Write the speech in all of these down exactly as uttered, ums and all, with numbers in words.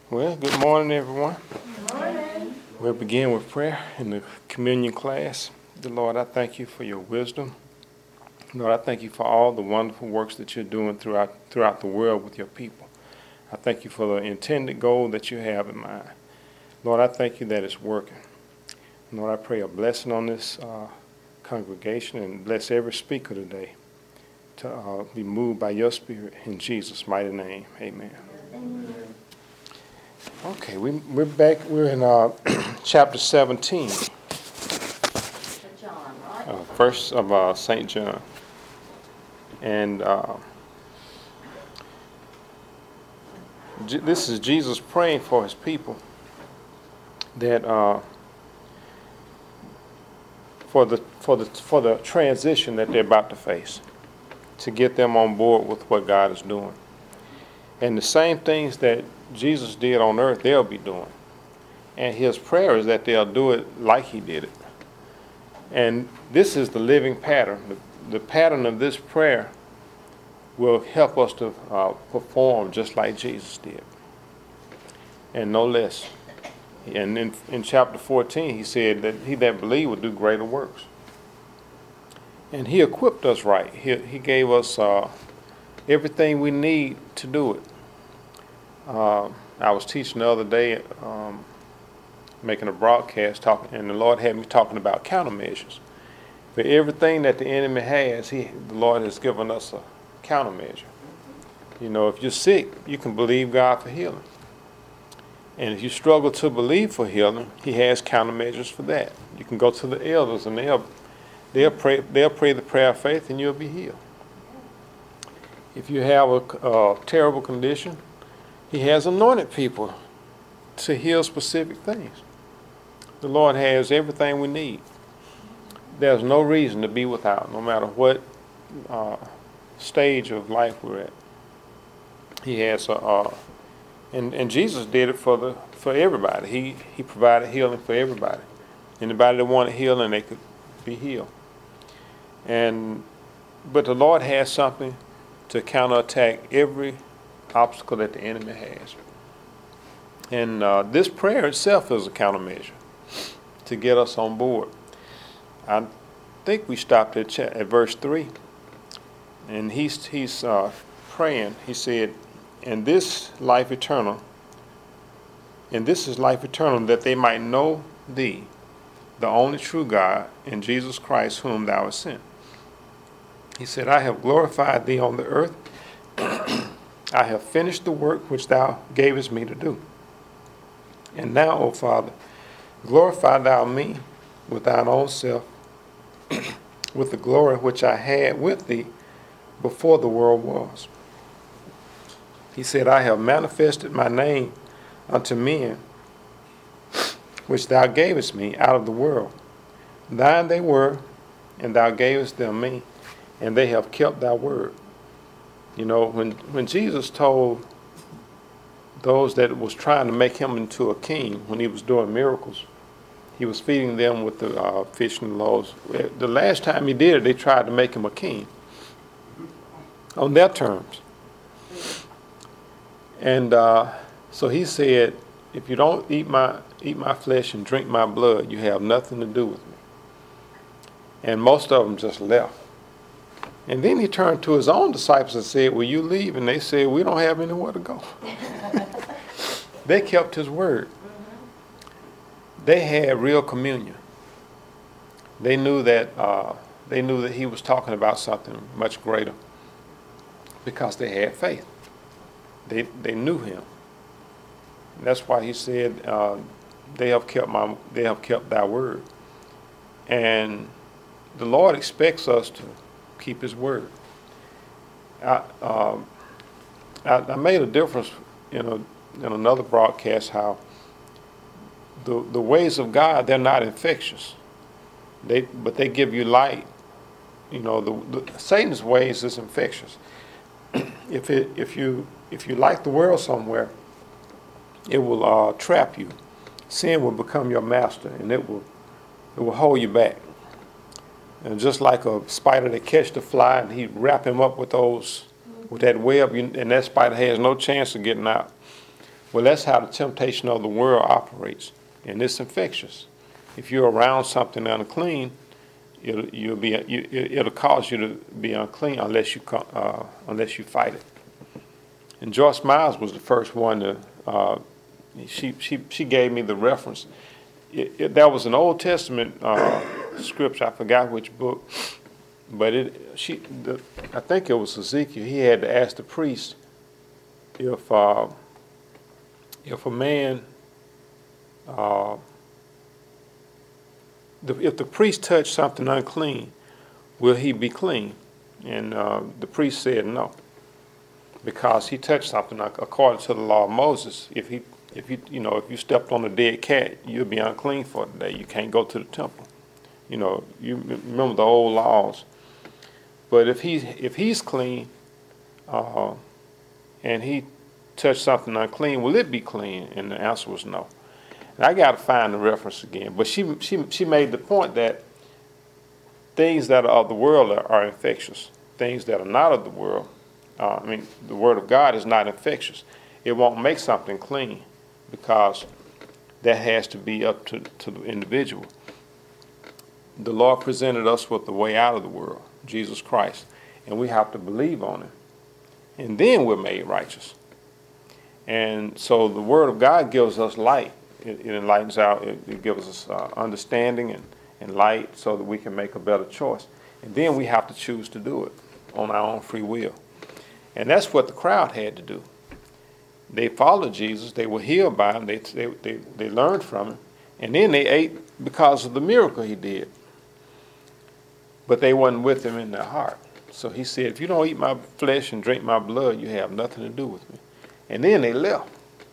Well, good morning, everyone. Good morning. We'll begin with prayer in the communion class. Dear Lord, I thank you for your wisdom. Lord, I thank you for all the wonderful works that you're doing throughout throughout the world with your people. I thank you for the intended goal that you have in mind. Lord, I thank you that it's working. Lord, I pray a blessing on this uh, congregation and bless every speaker today to uh, be moved by your spirit in Jesus' mighty name. Amen. Amen. Okay, we, we're back. We're in uh, chapter seventeen, John, right? uh, verse of uh, Saint John. And uh, J- this is Jesus praying for his people that uh, for the for the for the transition that they're about to face, to get them on board with what God is doing. And the same things that Jesus did on earth, they'll be doing. And his prayer is that they'll do it like he did it. And this is the living pattern. The, the pattern of this prayer will help us to uh, perform just like Jesus did, and no less. And in, in chapter fourteen, he said that he that believed would do greater works. And he equipped us right. He, he gave us uh, everything we need to do it. Uh, I was teaching the other day, um, making a broadcast, talking, and the Lord had me talking about countermeasures. For everything that the enemy has, he, the Lord has given us a countermeasure. You know, if you're sick, you can believe God for healing. And if you struggle to believe for healing, he has countermeasures for that. You can go to the elders, and they'll they'll pray they'll pray the prayer of faith, and you'll be healed. If you have a, a terrible condition, he has anointed people to heal specific things. The Lord has everything we need. There's no reason to be without, no matter what uh, stage of life we're at. He has a, uh, and and Jesus did it for the for everybody. He he provided healing for everybody. Anybody that wanted healing, they could be healed. And but the Lord has something to counterattack every obstacle that the enemy has. And uh, this prayer itself is a countermeasure to get us on board. I think we stopped at, cha- at verse three. And he's, he's uh, praying. He said, and this life eternal, and this is life eternal, that they might know thee, the only true God, and Jesus Christ, whom thou hast sent. He said, I have glorified thee on the earth. I have finished the work which thou gavest me to do. And now, O Father, glorify thou me with thine own self, with the glory which I had with thee before the world was. He said, I have manifested my name unto men, which thou gavest me out of the world. Thine they were, and thou gavest them me, and they have kept thy word. You know, when, when Jesus told those that was trying to make him into a king, when he was doing miracles, he was feeding them with the uh, fish and loaves. The last time he did it, they tried to make him a king on their terms. And uh, so he said, if you don't eat my eat my flesh and drink my blood, you have nothing to do with me. And most of them just left. And then he turned to his own disciples and said, will you leave? And they said, we don't have anywhere to go. They kept his word. They had real communion. They knew that uh, they knew that he was talking about something much greater because they had faith. They they knew him. And that's why he said, uh, they have kept my they have kept thy word. And the Lord expects us to keep his word. I, um, I, I made a difference in, a, in another broadcast how the, the ways of God, they're not infectious. They, but they give you light. You know, the, the Satan's ways is infectious. if it, if you if you like the world somewhere, it will uh, trap you. Sin will become your master, and it will it will hold you back. And just like a spider that catch the fly and he wrap him up with those, with that web, you, and that spider has no chance of getting out. Well, that's how the temptation of the world operates, and it's infectious. If you're around something unclean, it'll, you'll be, you, it'll cause you to be unclean unless you, uh, unless you fight it. And Joyce Myers was the first one to, uh, she, she, she gave me the reference. It, it, that was an Old Testament uh, scripture, I forgot which book, but it, she, the, I think it was Ezekiel. He had to ask the priest if, uh, if a man, uh, the, if the priest touched something unclean, will he be clean? And uh, the priest said no, because he touched something according to the law of Moses. If he, if you, you know, if you stepped on a dead cat, you'll be unclean for the day. You can't go to the temple. You know, you remember the old laws. But if he, if he's clean, uh, and he touched something unclean, will it be clean? And the answer was no. And I got to find the reference again. But she, she, she made the point that things that are of the world are, are infectious. Things that are not of the world, uh, I mean, the Word of God is not infectious. It won't make something clean, because that has to be up to, to the individual. The Lord presented us with the way out of the world, Jesus Christ, and we have to believe on Him. And then we're made righteous. And so the Word of God gives us light. It, it enlightens our, it, it gives us uh, understanding and, and light so that we can make a better choice. And then we have to choose to do it on our own free will. And that's what the crowd had to do. They followed Jesus. They were healed by Him. They, they, they, they learned from Him. And then they ate because of the miracle He did. But they wasn't with Him in their heart. So He said, if you don't eat my flesh and drink my blood, you have nothing to do with me. And then they left.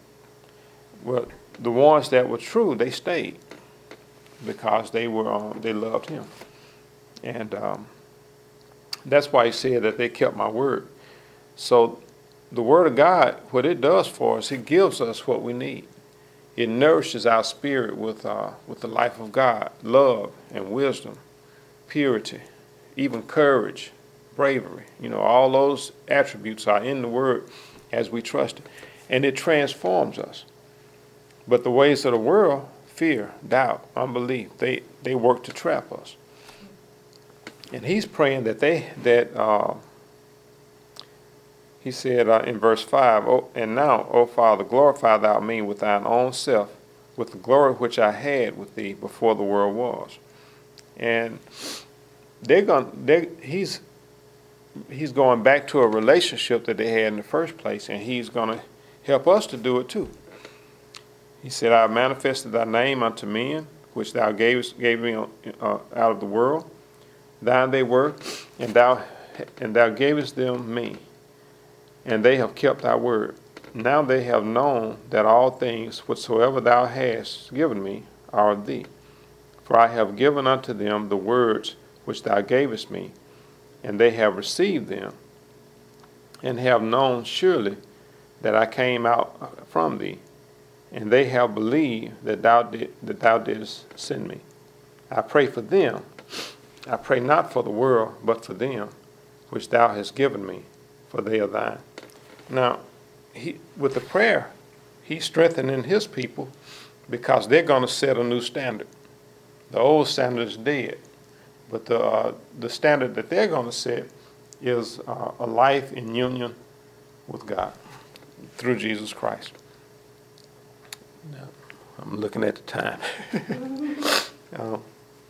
Well, the ones that were true, they stayed, because they were um, they loved Him. And um, that's why He said that they kept my word. So the Word of God, what it does for us, it gives us what we need. It nourishes our spirit with uh, with the life of God, love and wisdom, purity, even courage, bravery. You know, all those attributes are in the Word as we trust it. And it transforms us. But the ways of the world, fear, doubt, unbelief, they, they work to trap us. And He's praying that they, that, uh, He said uh, in verse five, oh, and now, O Father, glorify Thou me with Thine own self, with the glory which I had with Thee before the world was. And they're going, they, he's, he's going back to a relationship that they had in the first place, and He's going to help us to do it too. He said, I have manifested Thy name unto men, which Thou gavest, gave me uh, out of the world. Thine they were, and Thou, and Thou gavest them me, and they have kept Thy word. Now they have known that all things whatsoever Thou hast given me are of Thee. For I have given unto them the words which Thou gavest me, and they have received them, and have known surely that I came out from Thee, and they have believed that Thou did, that Thou didst send me. I pray for them. I pray not for the world, but for them which Thou hast given me, for they are Thine. Now, he, with the prayer, He's strengthening His people, because they're going to set a new standard. The old standard is dead, but the uh, the standard that they're going to set is uh, a life in union with God through Jesus Christ. Now, I'm looking at the time. um,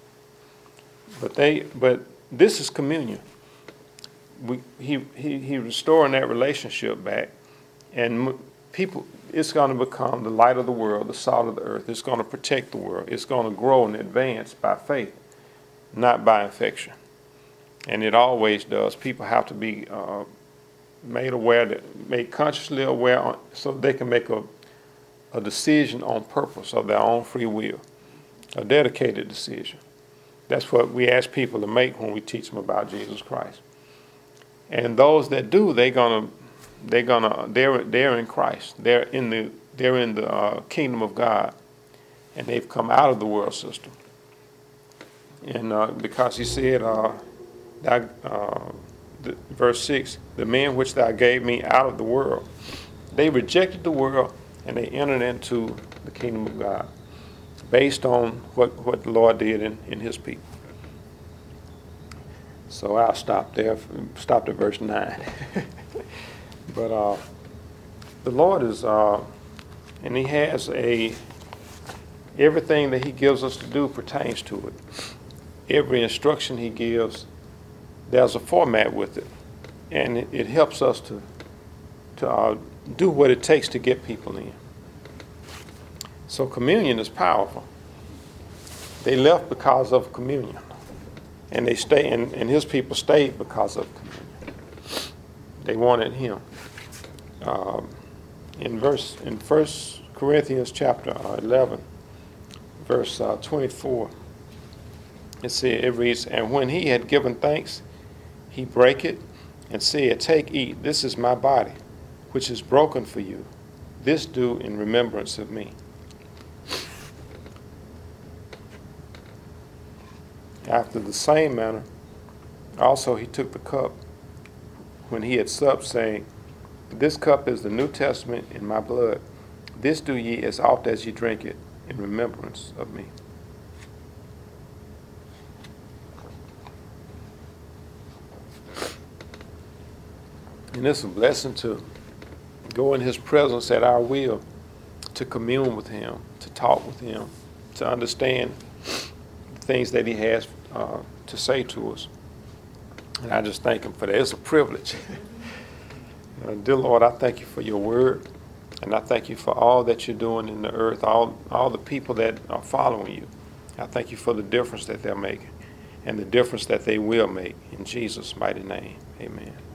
but they, but this is communion. We, he, he, he restoring that relationship back, and people, it's going to become the light of the world, the salt of the earth. It's going to protect the world. It's going to grow and advance by faith, not by infection. And it always does. People have to be uh, made aware, that, made consciously aware, on, so they can make a, a decision on purpose of their own free will, a dedicated decision. That's what we ask people to make when we teach them about Jesus Christ. And those that do, they're gonna, they're gonna, they're they're in Christ. They're in the they're in the uh, kingdom of God, and they've come out of the world system. And uh, because He said, uh, that, uh, the, verse six, the men which Thou gave me out of the world, they rejected the world and they entered into the kingdom of God based on what, what the Lord did in, in his people. So I'll stop there, stop at verse nine. But uh, the Lord is, uh, and he has a, everything that he gives us to do pertains to it. Every instruction he gives, there's a format with it. And it, it helps us to, to uh, do what it takes to get people in. So communion is powerful. They left because of communion. And they stay, and, and his people stayed because of communion. They wanted him. Um, in verse, in First Corinthians chapter eleven, verse uh, twenty-four, it says, it reads, "And when he had given thanks, he brake it, and said, Take, eat, this is my body, which is broken for you. This do in remembrance of me." After the same manner, also he took the cup when he had supped, saying, This cup is the New Testament in my blood. This do ye as oft as ye drink it in remembrance of me. And it's a blessing to go in his presence at our will, to commune with him, to talk with him, to understand the things that he has uh, to say to us. And I just thank him for that. It's a privilege. uh, dear Lord, I thank you for your word, and I thank you for all that you're doing in the earth, all, all the people that are following you. I thank you for the difference that they're making and the difference that they will make. In Jesus' mighty name, amen.